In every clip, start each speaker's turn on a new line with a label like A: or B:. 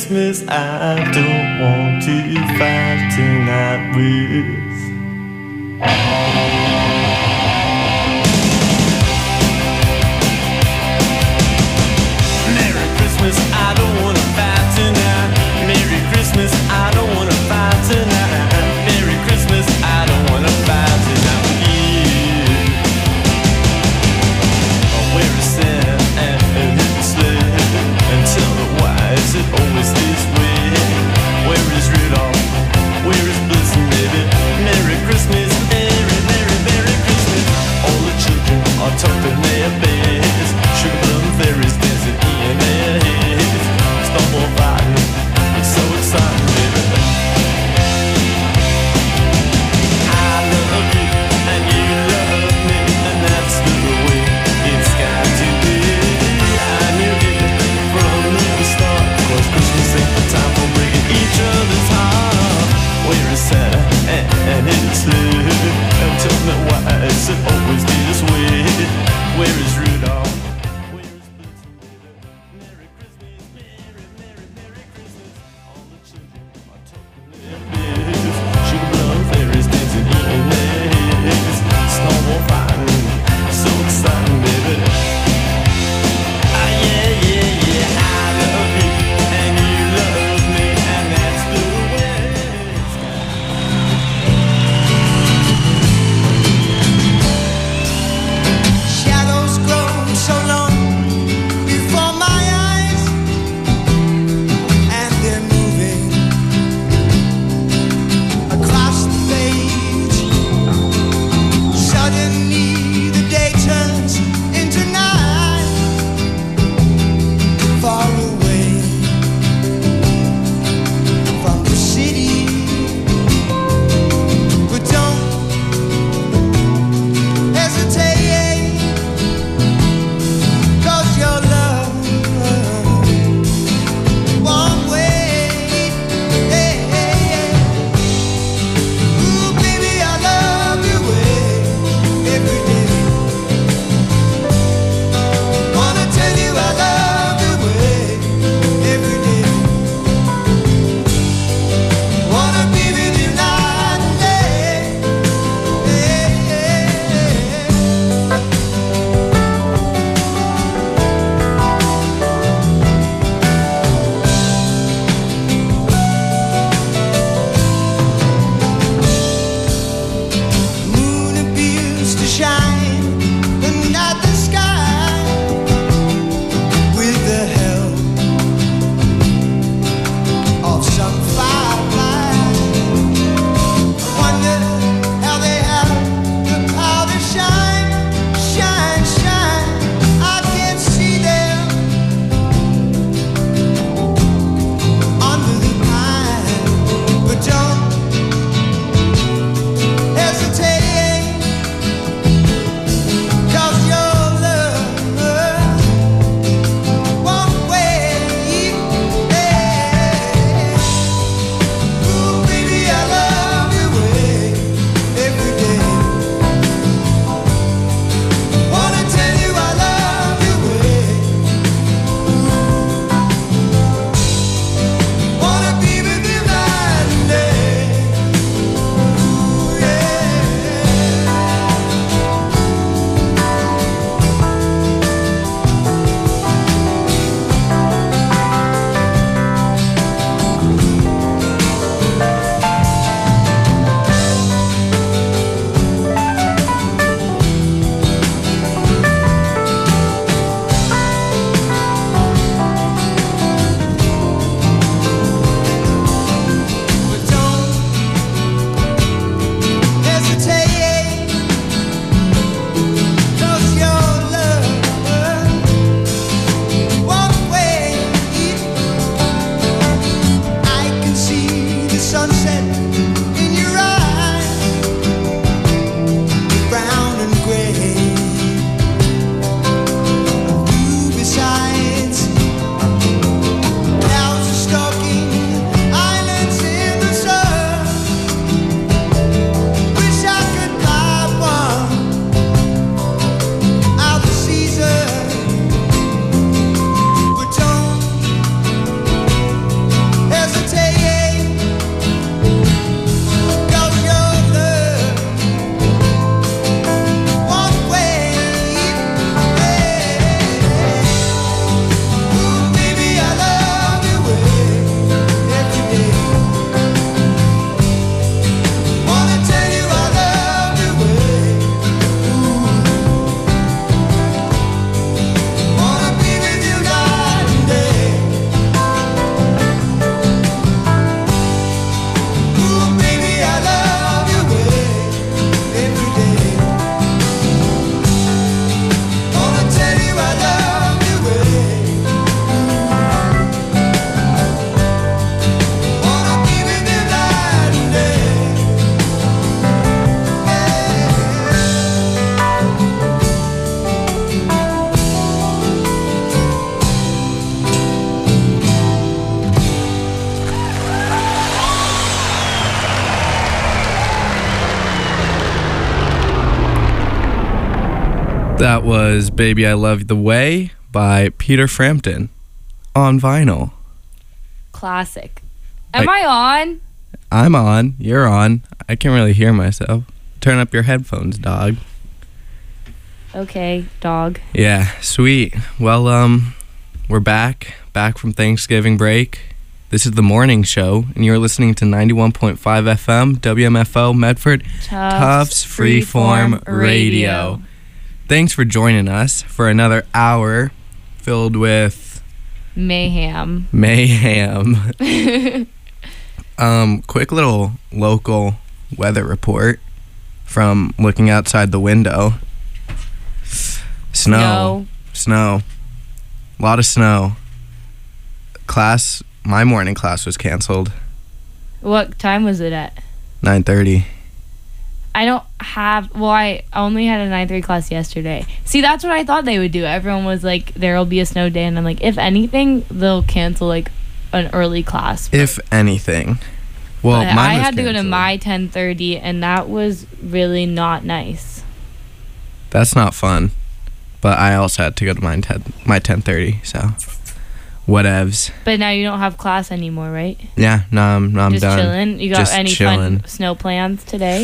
A: Christmas, I don't want to fight tonight with. Merry Christmas, I don't wanna fight tonight. Merry Christmas, I don't wanna fight tonight. Merry Christmas, I don't wanna fight tonight with you. Where is Santa and his sled? And tell me why is it always this way? Where is Rudolph? Where is Blitzen, baby?
B: That was Baby I Love the Way by Peter Frampton on vinyl.
C: Classic. Am I on?
B: I'm on. You're on. I can't really hear myself. Turn up your headphones, dog.
C: Okay, dog.
B: Yeah, sweet. Well, we're back from Thanksgiving break. This is the morning show, and you're listening to 91.5 FM, WMFO, Medford, Tufts Freeform Radio. Thanks for joining us for another hour filled with
C: mayhem.
B: Quick little local weather report from looking outside the window. Snow. A lot of snow. My morning class was canceled.
C: What time was it at?
B: 9:30.
C: I only had a 9:30 class yesterday. See, that's what I thought they would do. Everyone was like, there'll be a snow day, and I'm like, if anything, they'll cancel like an early class.
B: If anything. Well, mine was
C: I had to go to
B: canceled.
C: my 10:30, and that was really not nice.
B: That's not fun. But I also had to go to my 10:30, so whatevs.
C: But now you don't have class anymore, right?
B: Yeah, no, I'm
C: Just
B: done.
C: chilling? You got
B: Just
C: any
B: chilling.
C: fun snow plans today?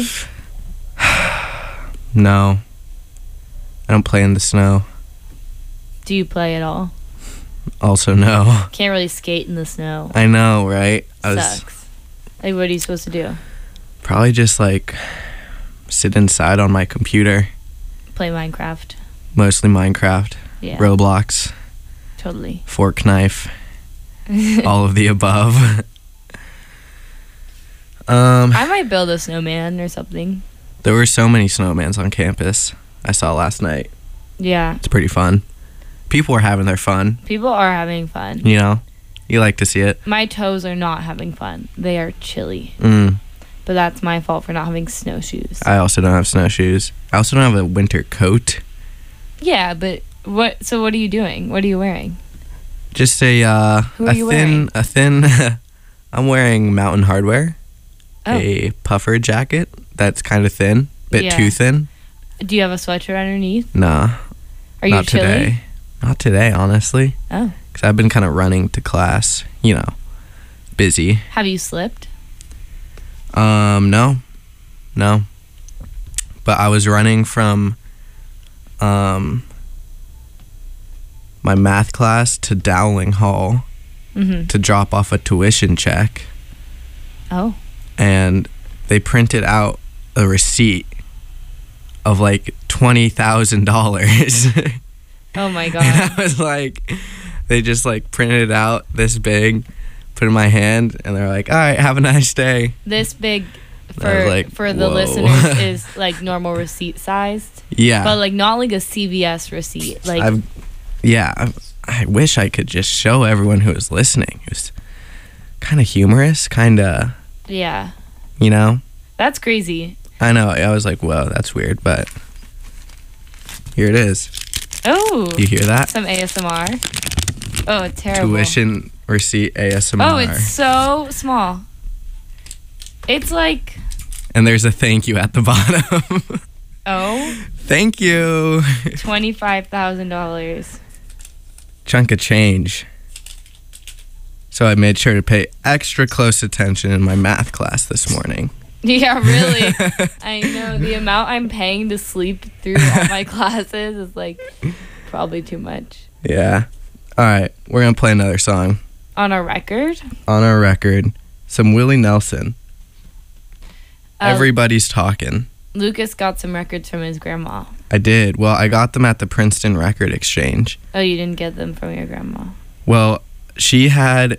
B: No. I don't play in the snow.
C: Do you play at all?
B: Also, no.
C: Can't really skate in the snow.
B: I know, right?
C: Sucks. Like, what are you supposed to do?
B: Probably just like sit inside on my computer.
C: Play Minecraft.
B: Mostly Minecraft.
C: Yeah.
B: Roblox.
C: Totally.
B: Fork knife. All of the above.
C: I might build a snowman or something.
B: There were so many snowmans on campus I saw last night.
C: Yeah.
B: It's pretty fun. People were having their fun.
C: People are having fun.
B: You know? You like to see it.
C: My toes are not having fun. They are chilly.
B: But
C: that's my fault for not having snowshoes.
B: I also don't have snowshoes. I also don't have a winter coat.
C: Yeah, but what are you doing? What are you wearing?
B: Just
C: Who are you wearing?
B: a thin I'm wearing Mountain Hardwear.
C: Oh.
B: A puffer jacket that's kind of thin, bit too thin.
C: Do you have a sweatshirt underneath?
B: Nah.
C: Are you
B: not
C: chilly?
B: today. Not today, honestly.
C: Oh.
B: Cuz I've been kind of running to class, busy.
C: Have you slipped?
B: No. But I was running from my math class to Dowling Hall to drop off a tuition check.
C: Oh.
B: And they printed out a receipt of like $20,000.
C: Oh my
B: And
C: god.
B: I was like, they just like printed it out this big, put it in my hand, and they're like, all right, have a nice day.
C: This big
B: I was like,
C: for the
B: whoa.
C: listeners is like normal receipt sized.
B: Yeah.
C: But like not like a CVS receipt. Like
B: I wish I could just show everyone who was listening. It was kind of humorous,
C: yeah.
B: That's
C: crazy.
B: I know. I was like, whoa, that's weird, but here it is.
C: Oh.
B: You hear that?
C: Some ASMR. Oh, it's terrible.
B: Tuition receipt ASMR.
C: Oh, it's so small. It's like...
B: And there's a thank you at the bottom.
C: Oh.
B: Thank you.
C: $25,000.
B: Chunk of change. So I made sure to pay extra close attention in my math class this morning.
C: Yeah, really. I know. The amount I'm paying to sleep through all my classes is like probably too much.
B: Yeah. All right. We're going to play another song.
C: On a record?
B: On our record. Some Willie Nelson. Everybody's talking.
C: Lucas got some records from his grandma.
B: I did. Well, I got them at the Princeton Record Exchange.
C: Oh, you didn't get them from your grandma?
B: Well, she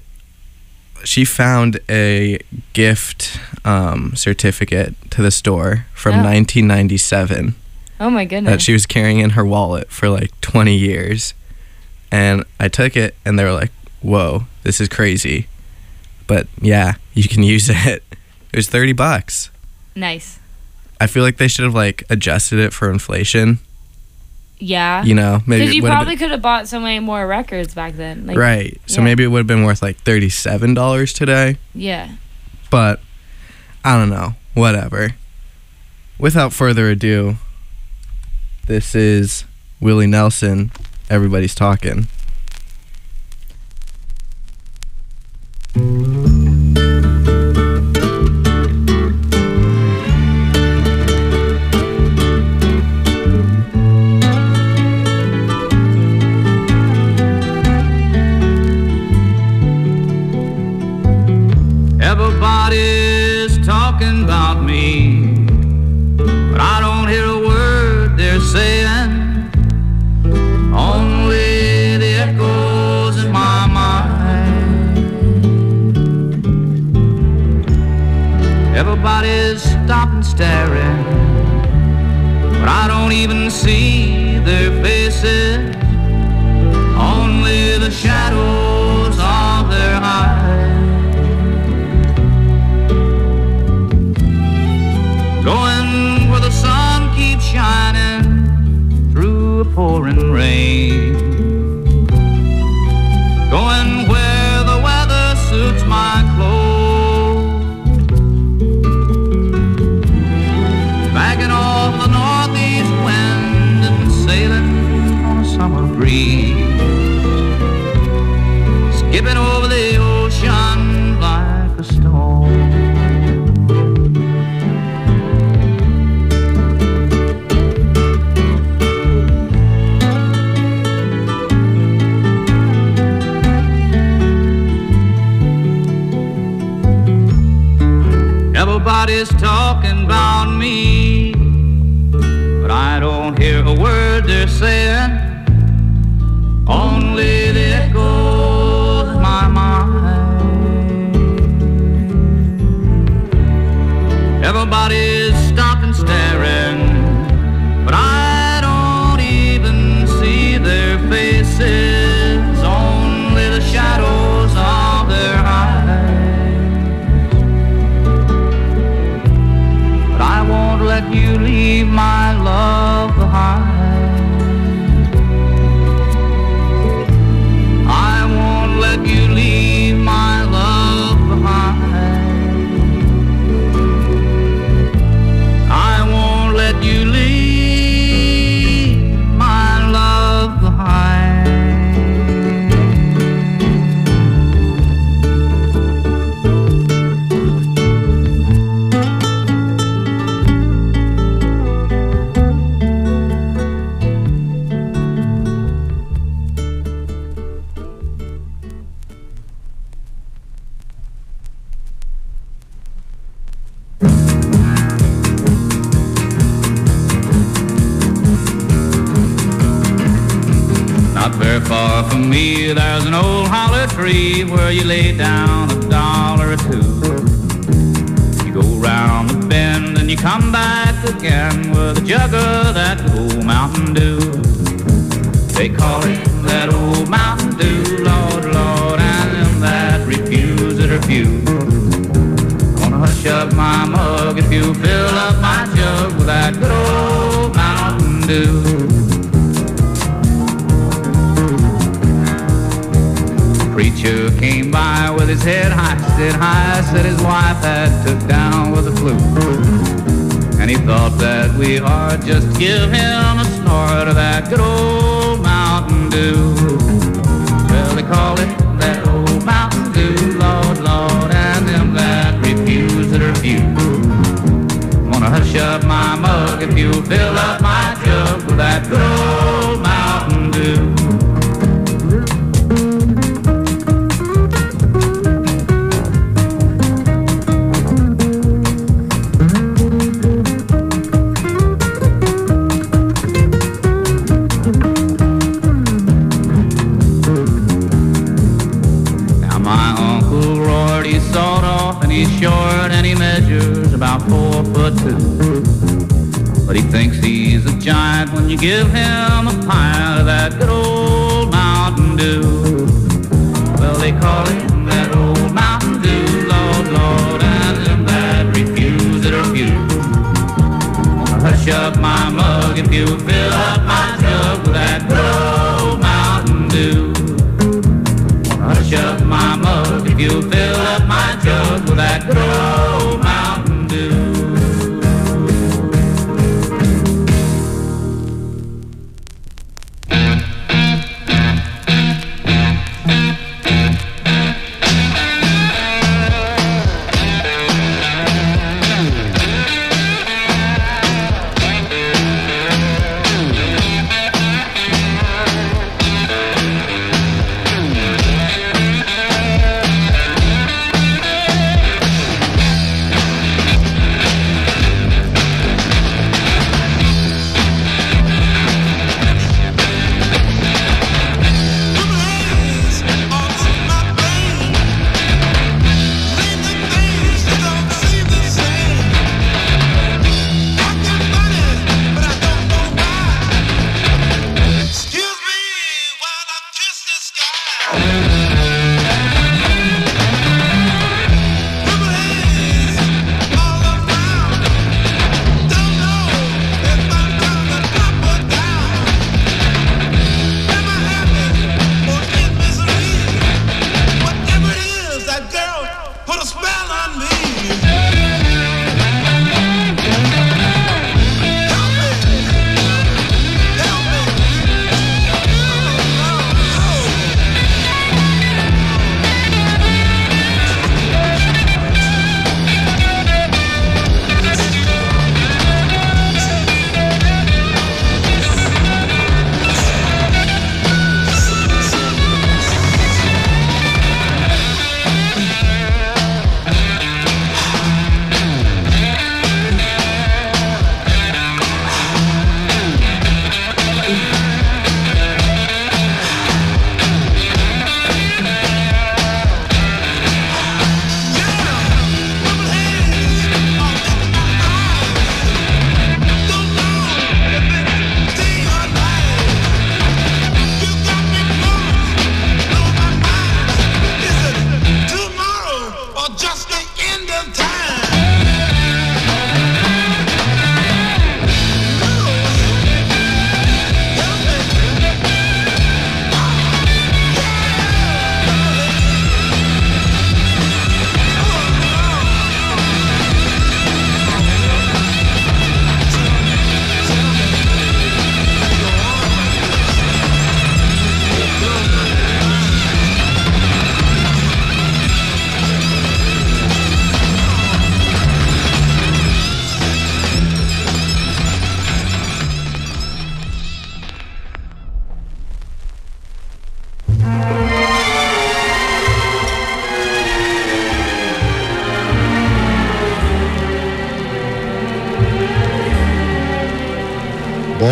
B: found a gift certificate to the store from 1997
C: Oh my goodness.
B: that she was carrying in her wallet for like 20 years. And I took it and they were like, whoa, this is crazy. But yeah, you can use it. It was $30.
C: Nice.
B: I feel like they should have like adjusted it for inflation.
C: Yeah.
B: Maybe
C: because
B: it
C: you
B: would have
C: probably could have bought so many more records back then. Like,
B: right. So
C: yeah.
B: maybe it would have been worth like $37 today.
C: Yeah.
B: But I don't know. Whatever. Without further ado, this is Willie Nelson, Everybody's Talking.
D: Everybody's talking about me, but I don't hear a word they're saying. Only the echoes in my mind. Everybody's stopping staring, but I don't even see their faces. Only the shadows of their eyes. Going where the sun keeps shining through a pouring rain. Going where the weather suits my clothes. Backing off the northeast wind and sailing on a summer breeze. Skipping over the ocean like a storm. Everybody's talking about me, but I don't hear a word they're saying. Only the echoes in my mind. Everybody's stopping staring, but I don't even see their faces. Only the shadows of their eyes. I won't let you leave my love behind. I won't let you leave my love behind. I won't let you leave my love behind. Not very far from me, there's an old holler tree where you lay down $1 or $2. You go round the bend and you come back again with a jug of that old Mountain Dew. They call it that old Mountain Dew, Lord, Lord, and them that refuse it are few. Gonna hush up my mug if you fill up my jug with that good old Mountain Dew. Preacher came by with his head high, said his wife had took down with the flu. And he thought that we ought just give him a snort of that good old Mountain Dew. Well, they call it that old Mountain Dew, Lord, Lord, and them that refuse it are few. I'm gonna hush up my mug if you fill up my jug with that good old Mountain Dew. He's short and he measures about 4'2". But he thinks he's a giant when you give him a pint of that good old Mountain Dew. Well, they call it that old Mountain Dew, Lord, Lord, and them that refuse it are few. I'll hush up my mug if you fill up my jug with that good old Mountain Dew. Hush up my mug if you fill up my jug with that good old Mountain Dew.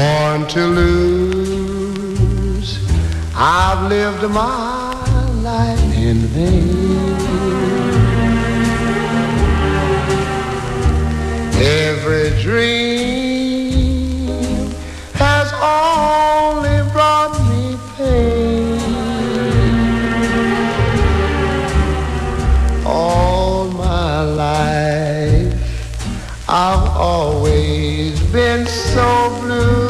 E: Born to lose, I've lived my life in vain. Every dream has only brought me pain. All my life I've always been so blue.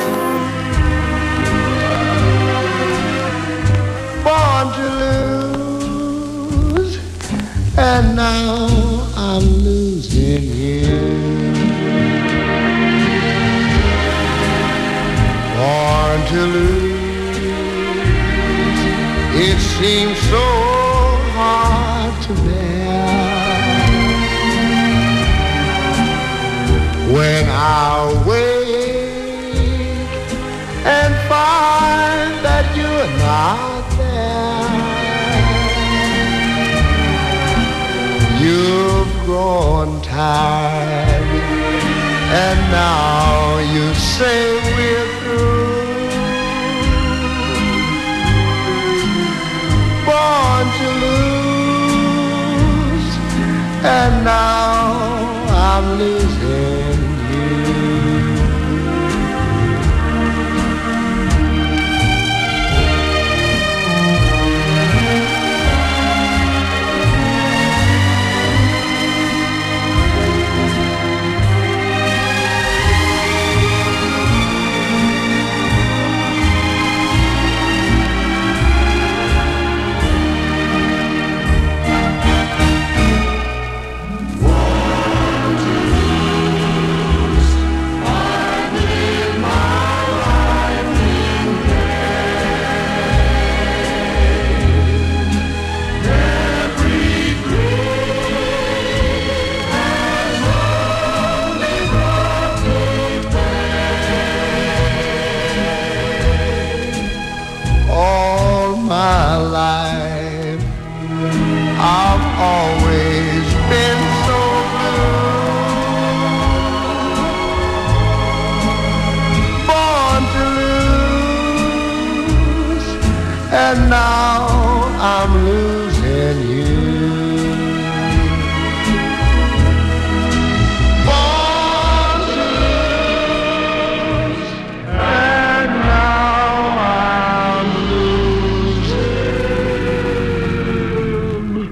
E: Born to lose, and now I'm losing you. Born to lose, it seems so hard to bear. When I wake and find that you're not there, you've grown tired, and now you say we're through. Born to lose, and now I'm losing. And now I'm losing you. Born to lose, and now I'm losing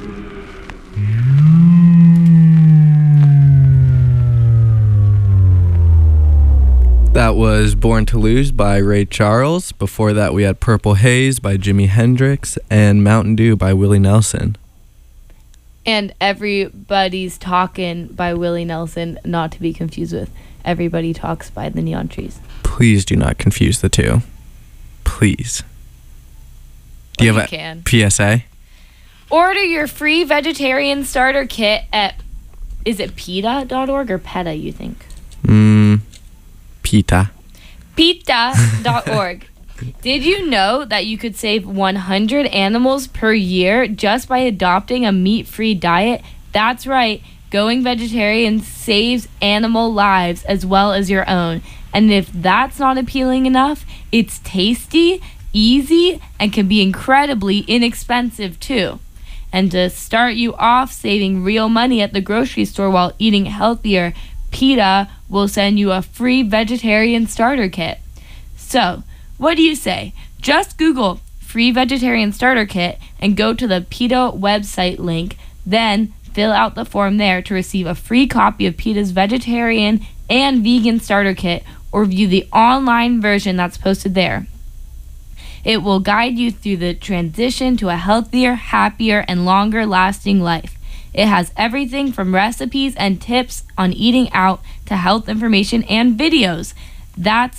E: you.
B: That was Born to Lose by Ray Charles. Before that, we had Purple Haze by Jimi Hendrix and Mountain Dew by Willie Nelson.
C: And Everybody's Talkin' by Willie Nelson, not to be confused with Everybody Talks by the Neon Trees.
B: Please do not confuse the two. Please. Do you have a PSA?
C: Order your free vegetarian starter kit at, is it PETA.org or PETA, you think?
B: PETA.
C: PETA.org. Did you know that you could save 100 animals per year just by adopting a meat-free diet? That's right. Going vegetarian saves animal lives as well as your own. And if that's not appealing enough, it's tasty, easy, and can be incredibly inexpensive too. And to start you off saving real money at the grocery store while eating healthier, PETA will send you a free vegetarian starter kit. So, what do you say? Just Google free vegetarian starter kit and go to the PETA website link, then fill out the form there to receive a free copy of PETA's vegetarian and vegan starter kit, or view the online version that's posted there. It will guide you through the transition to a healthier, happier, and longer lasting life. It has everything from recipes and tips on eating out to health information and videos. That's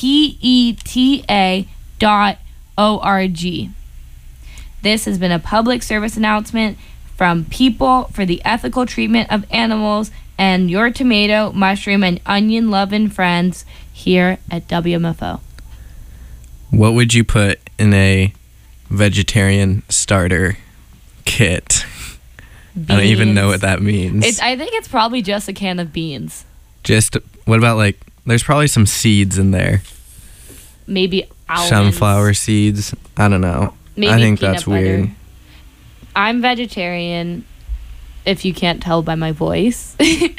C: PETA.org. This has been a public service announcement from People for the Ethical Treatment of Animals and your tomato, mushroom, and onion loving friends here at WMFO.
B: What would you put in a vegetarian starter kit?
C: Beans.
B: I don't even know what that means.
C: I think it's probably just a can of beans.
B: What about like There's probably some seeds in there.
C: Maybe almonds.
B: Sunflower seeds. I don't know.
C: Maybe
B: I think
C: peanut
B: that's
C: butter.
B: weird.
C: I'm vegetarian, if you can't tell by my voice.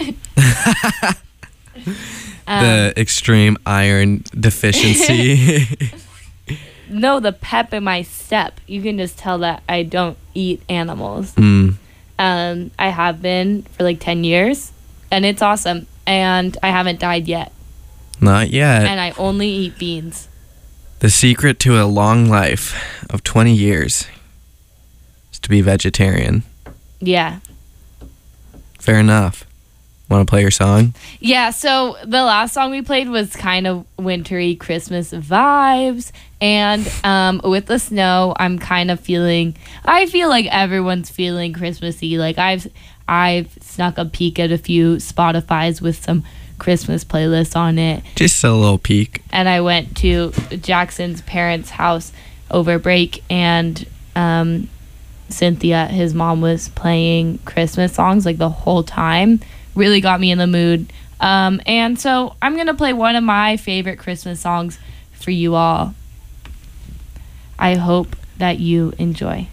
B: The extreme iron deficiency.
C: No, the pep in my step. You can just tell that I don't eat animals.
B: Mm.
C: I have been for like 10 years, and it's awesome. And I haven't died yet.
B: Not yet.
C: And I only eat beans.
B: The secret to a long life of 20 years is to be vegetarian.
C: Yeah.
B: Fair enough. Want to play your song?
C: Yeah, so the last song we played was kind of wintry Christmas vibes. And with the snow, I'm kind of I feel like everyone's feeling Christmassy. Like I've snuck a peek at a few Spotifys with some Christmas playlists on it.
B: Just a little peek.
C: And I went to Jackson's parents' house over break, and Cynthia, his mom, was playing Christmas songs like the whole time. Really got me in the mood. And so I'm going to play one of my favorite Christmas songs for you all. I hope that you enjoy.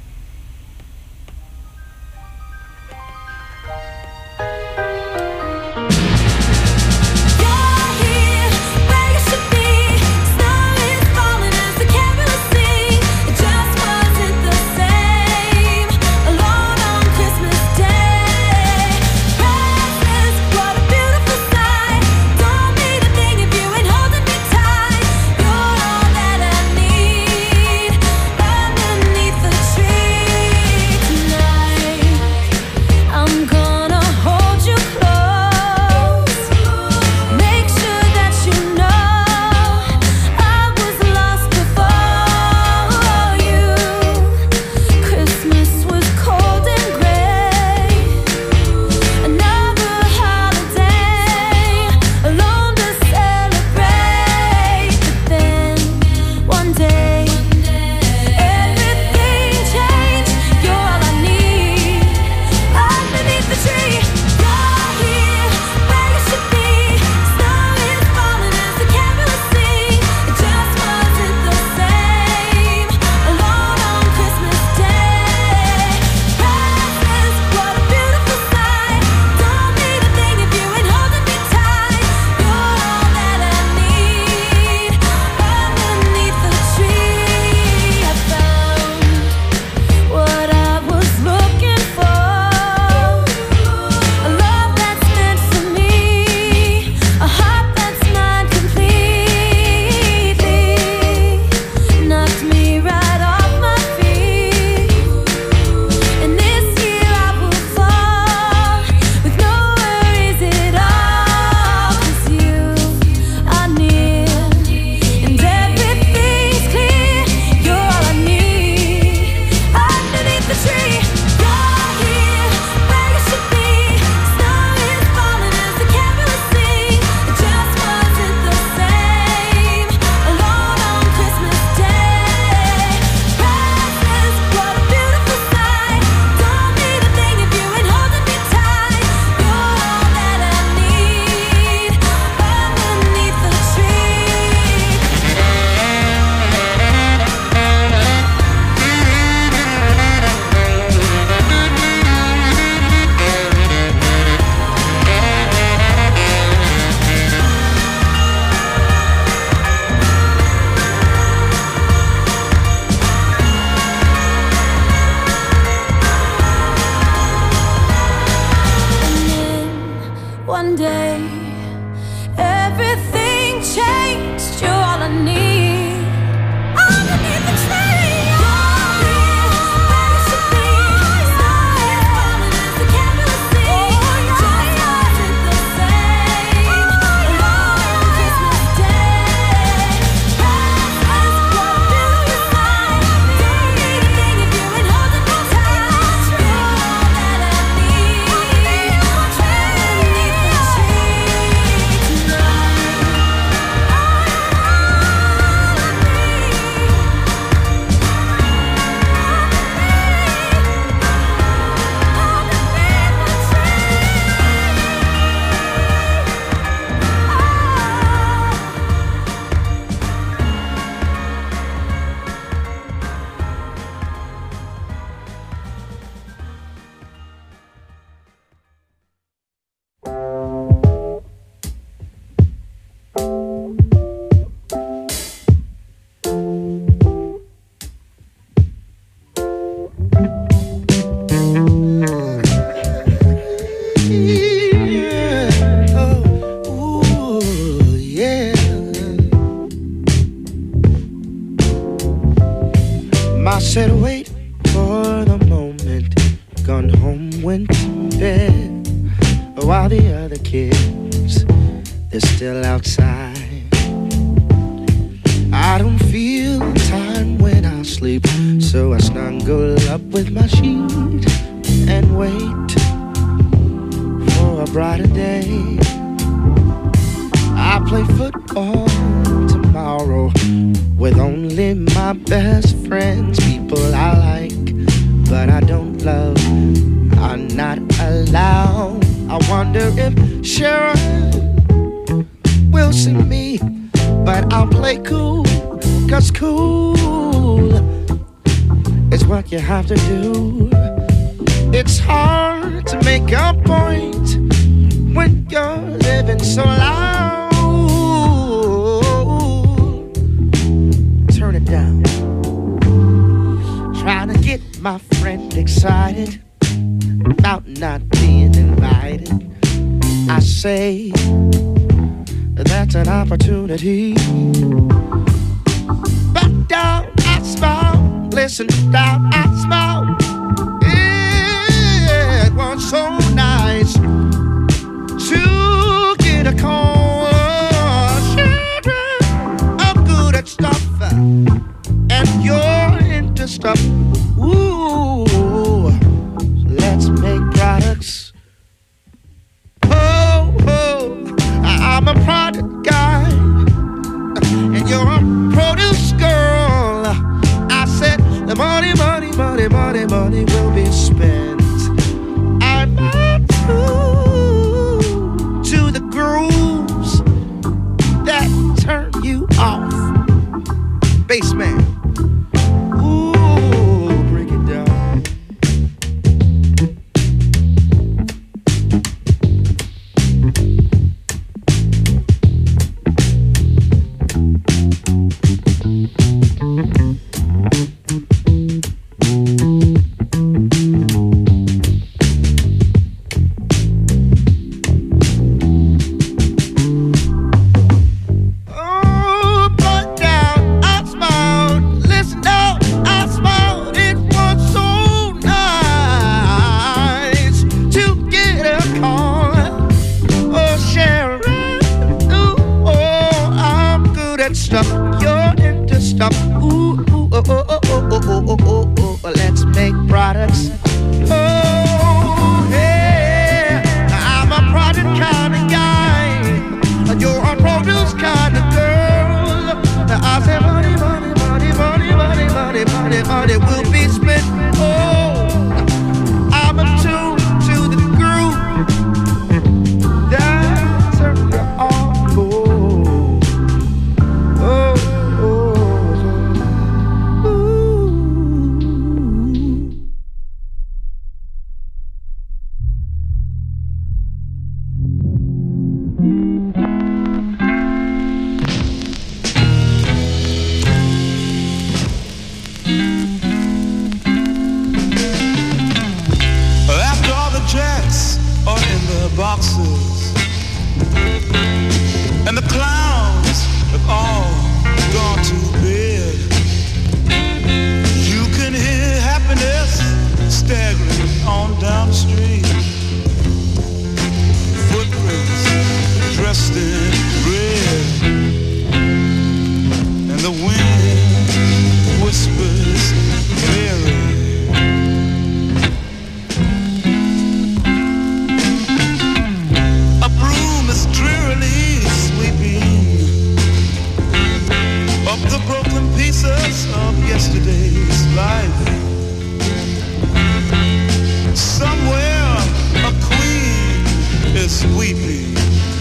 F: You're all that I need underneath the tree.
E: I said wait for the moment, gone home, went to bed, while the other kids, they're still outside. I don't feel time when I sleep, so I snuggle up with my sheet and wait for a brighter day. I play football tomorrow with only my best friends, people I like, but I don't love, are not allowed. I wonder if Sharon will see me, but I'll play cool, 'cause cool is what you have to do. It's hard to make a point when you're living so loud. Turn it down. Trying to get my friend excited about not being invited. I say that's an opportunity. But down I smile, listen down I smile. It was so nice to get a call. Sharon, I'm good at stuff, and you're into stuff. Ooh, let's make products. Oh, I'm a product guy, and you're a produce girl. I said the money will be spent. I'm to the grooves that turn you off. Bassman. Ooh, break it down. Let's make products. Oh, yeah. I'm a product kind of guy. You're a produce kind of girl. I say money will be spent. Oh, I'm attuned to the groove. That's all.
F: Boxes and the clowns have all gone to bed. You can hear happiness staggering on down the street. Footprints dressed in red, and the wind whispers Mary. The broken pieces of yesterday's life. Somewhere a queen is weeping.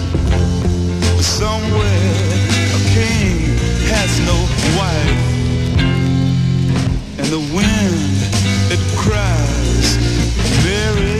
F: Somewhere a king has no wife. And the wind, it cries, Mary.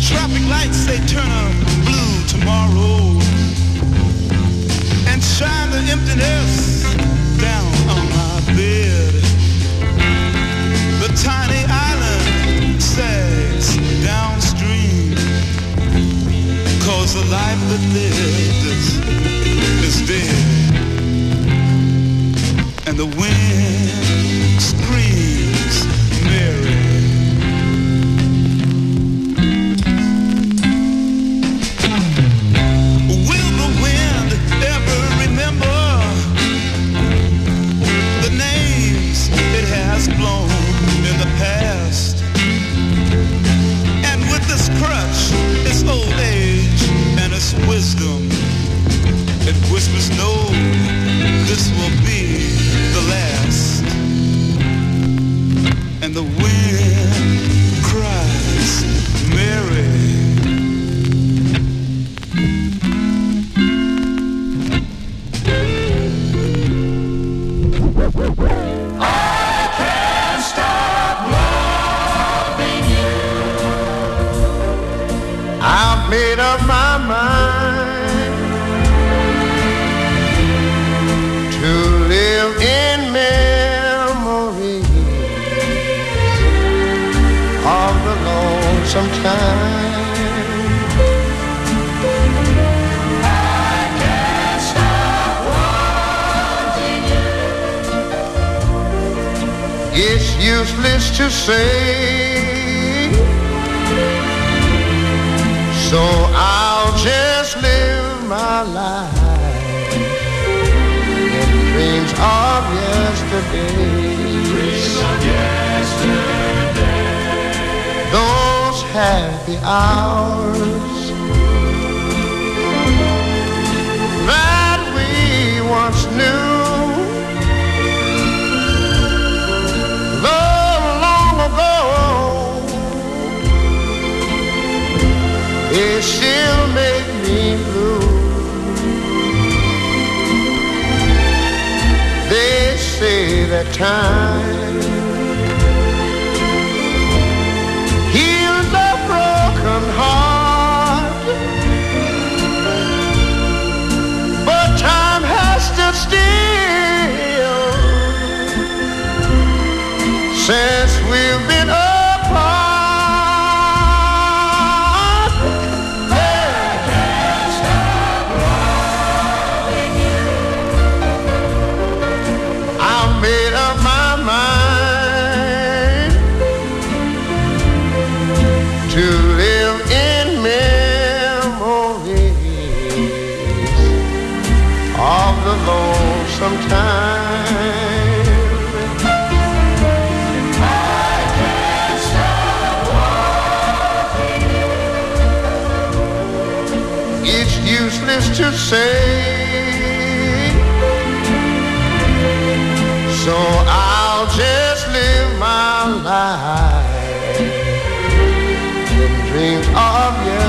F: Traffic lights, they turn a blue tomorrow and shine the emptiness down on my bed. The tiny island sags downstream, 'cause the life that lived is dead. And the wind screams Mary. Will the wind ever remember the names it has blown in the past? And with this crutch, its old age and its wisdom, it whispers no, this will be the last. And the wind cries Mary.
E: I've made up my mind to live in memory of the lonesome time. I can't stop wanting you. It's useless to say, so I'll just live my life in dreams of yesterday. Dreams of yesterday. Those happy hours that we once knew. Though long ago, it still make me blue. They say that time heals a broken heart, but time has stood still since we've been apart. Made up my mind to live in memories of the lonesome time. I can't stop wanting you. It's useless to say, so I'll just live my life in dreams of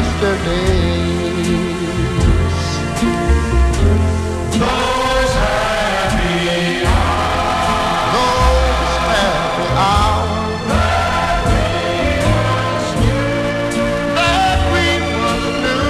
E: yesterdays. Those happy hours, those happy hours that we once knew, that we once knew.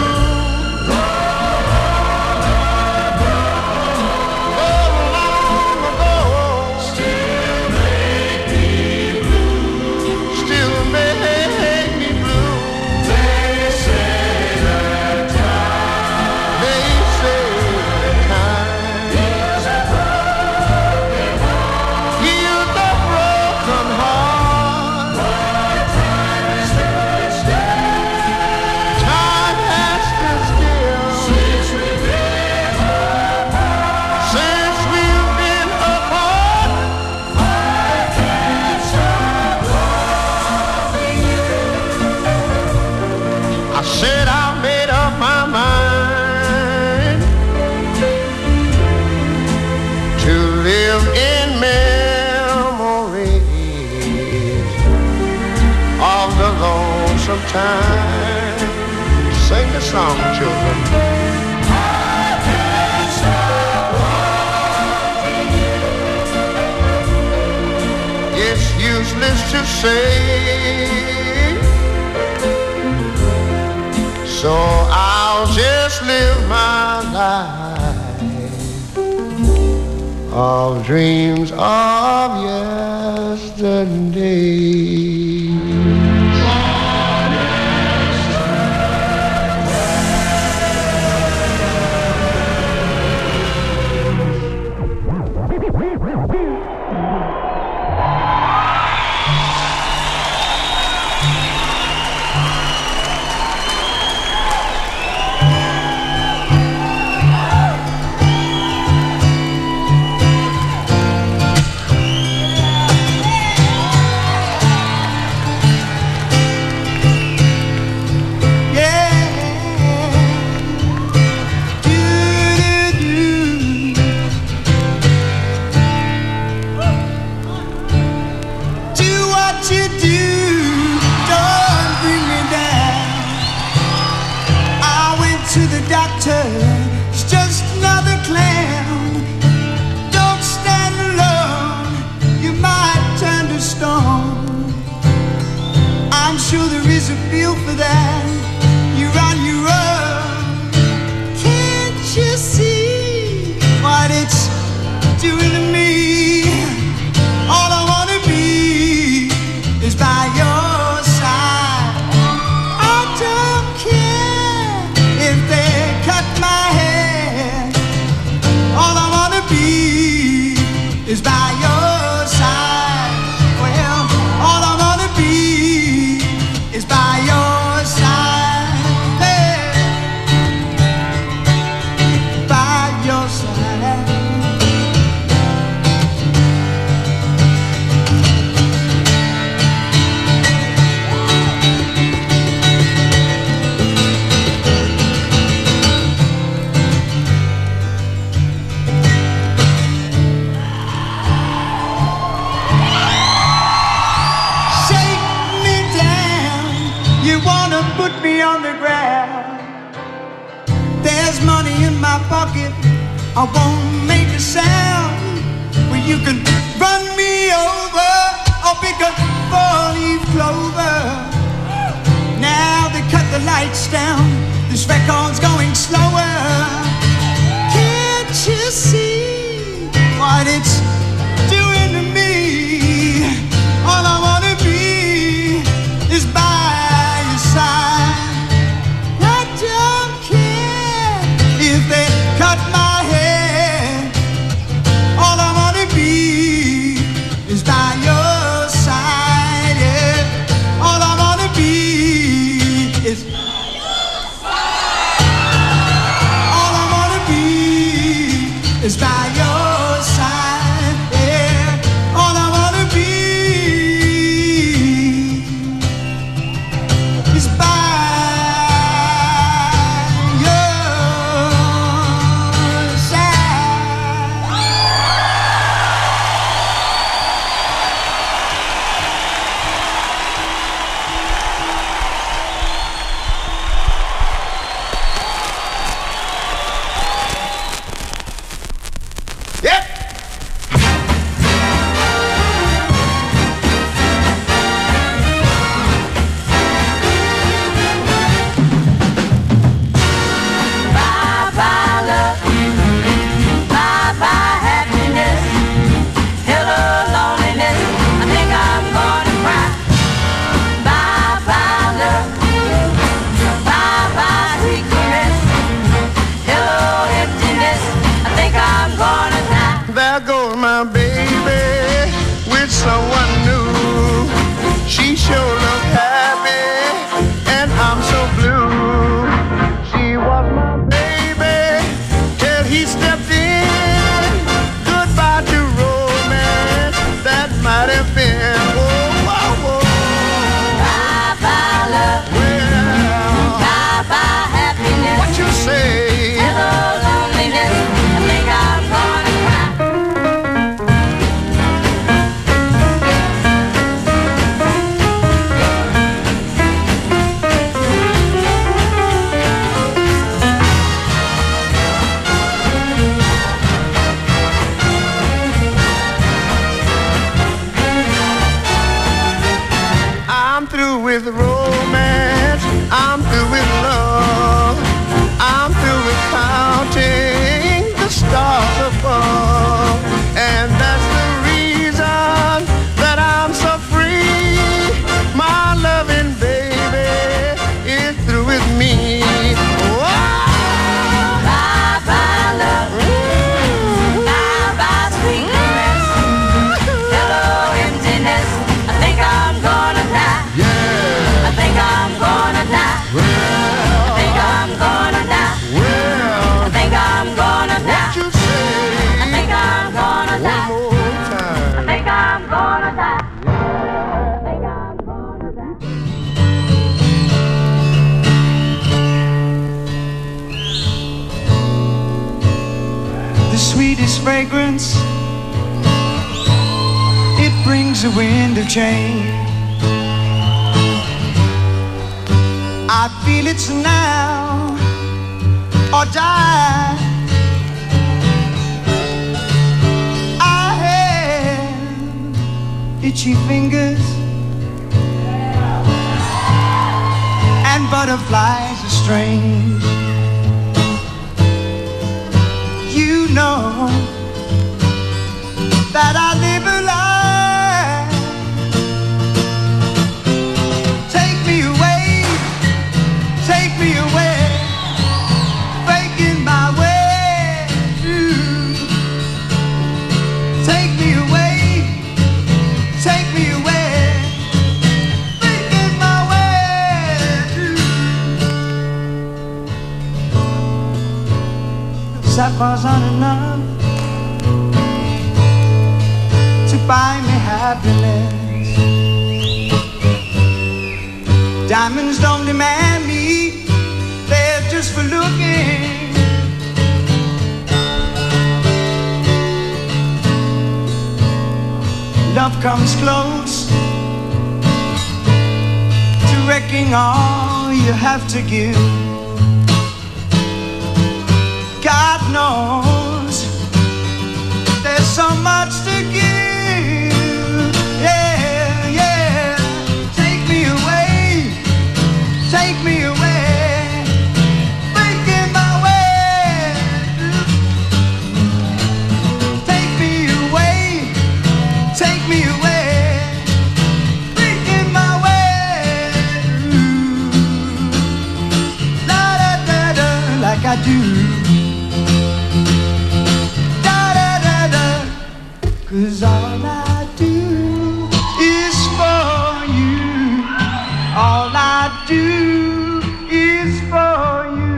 E: Said I made up my mind to live in memories of the lonesome time. Sing the song, children. I can't stop wanting you. It's useless to say, So I'll just live my life of dreams of yesterday.
G: It's just another clown. Don't stand alone, you might turn to stone. I'm sure there is a feel for that. You're on your own. Can't you see what it's doing to me? All I wanna be is by your side. I don't care if they cut my hair. All I wanna be is by your side. Well, all I wanna be is by your side. Hey, by your side. Put me on the ground. There's money in my pocket, I won't make a sound. Well, you can run me over or pick a four-leaf clover. Now they cut the lights down, this record's going slower. Can't you see what it's doing to me? All I wanna be is by your side. I don't care if they cut my hair. All I wanna be is by your side. Yeah. All I wanna be is by your side. All I wanna be is by your side. Yeah. All I wanna be is by your side.
E: Yep.
H: Bye-bye love, bye-bye happiness, hello loneliness, I think I'm gonna cry. Bye-bye love, bye-bye sweet caress, hello emptiness, I think I'm gonna die.
E: There goes my baby with someone new. She sure looked happy and I'm so blue. She was my baby till he stepped in. Goodbye to romance that might have been. Oh, oh, oh.
H: Bye-bye love,
E: Well,
H: bye-bye happiness,
E: what you say?
H: hello loneliness, I think I'm gonna cry.
E: I'm through with romance, I'm through with love.
G: fragrance, it brings a wind of change. I feel it's now or die. I have itchy fingers and butterflies are strange. You know that I live a lie. Take me away, breaking my way through. Take me away, breaking my way through. Sapphires aren't enough to buy me happiness. Diamonds don't demand me, they're just for looking. Love comes close to wrecking all you have to give. God knows there's so much to give. Yeah, yeah. Take me away, breaking my way through. Take me away, breaking my way through. La da da da, like I do. 'Cause all I do is for you. All I do is for you.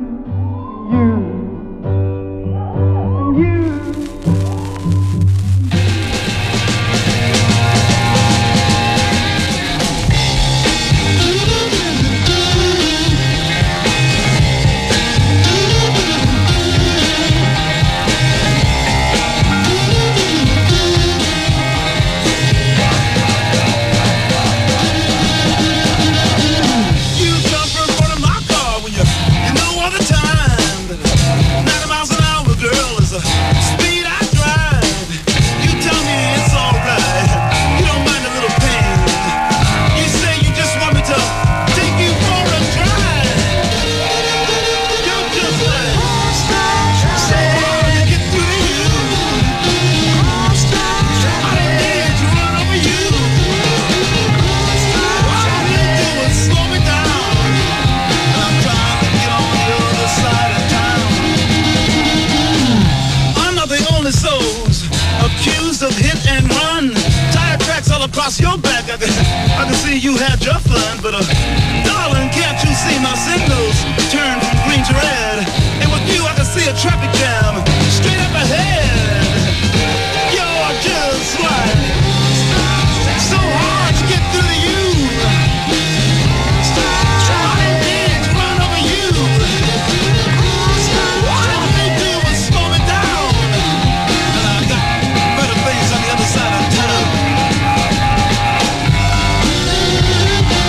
F: Across your back, I can see you had your fun, but darling, can't you see my signals turn from green to red? And with you, I can see a traffic jam straight up ahead. You're just like so hard to get through to you. I need to run over you. All they do is slow me down, and I got better things on the other side of town.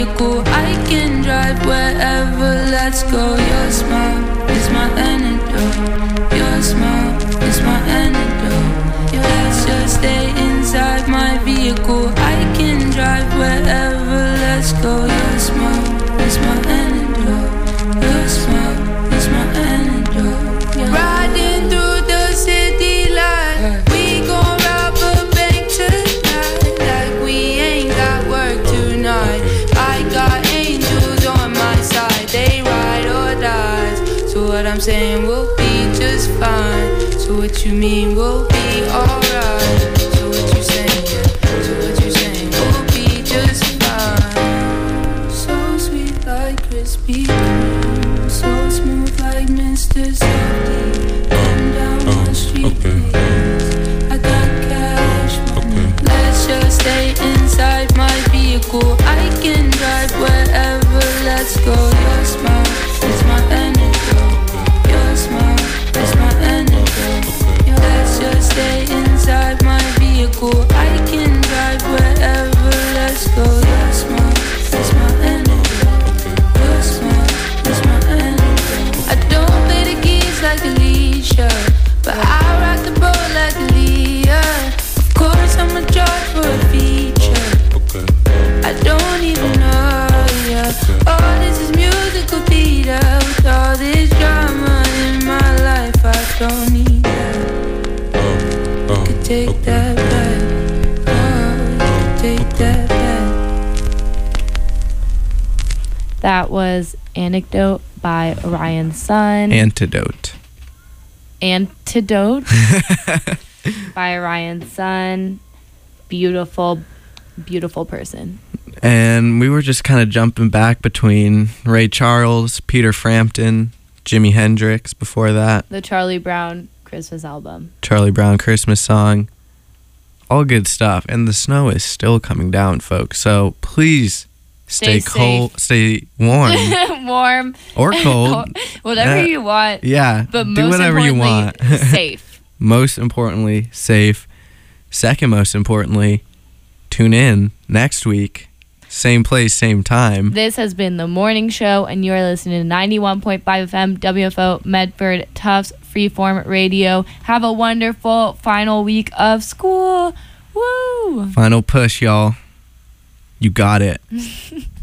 I: vehicle. I can drive wherever, let's go. Your smile is my antidote. Your smile is my antidote. Yeah, let's just stay inside my vehicle. I can drive wherever, let's go. Your smile is my antidote. Your smile is my antidote. Yeah. Riding through the city light, we gon' rob a bank tonight. Like we ain't got work tonight. I got angels on my side, they ride or die. So what I'm saying, we'll be just fine. So what you mean, we'll be alright. So what you saying, yeah. So what you saying, we'll be just fine. So sweet like crispy cream, so smooth like Mr. Softee. Come down my street, please. I got cash money. Let's just stay inside my vehicle. I can drive wherever, let's go. Your smile is my antidote. Your smile is my antidote. Yeah, let's just stay inside my vehicle. I can drive wherever, let's go. Your smile is my antidote. Your smile is my antidote. I don't play the keys like Alicia, but I rock the boat like Aaliyah. Of course I'm a charge for a feature. I don't even know, yeah. All this is musical theater. With all this drama in my life, I don't need that. You could take that back. Oh, you could take that back.
C: That was Anecdote by Orion Sun.
B: Antidote.
C: Antidote by Orion Sun. Beautiful, beautiful person.
B: And we were just kind of jumping back between Ray Charles, Peter Frampton, Jimi Hendrix before that.
C: The Charlie Brown Christmas album.
B: Charlie Brown Christmas song. All good stuff. And the snow is still coming down, folks. So please stay cold, stay warm.
C: Warm.
B: Or cold.
C: Whatever you want.
B: Yeah.
C: But
B: do whatever you want.
C: Safe.
B: Most importantly, safe. Second most importantly, tune in next week. Same place, same time.
C: This has been The Morning Show, and you're listening to 91.5 FM, WFO, Medford, Tufts, Freeform Radio. Have a wonderful final week of school. Woo!
B: Final push, y'all. You got it.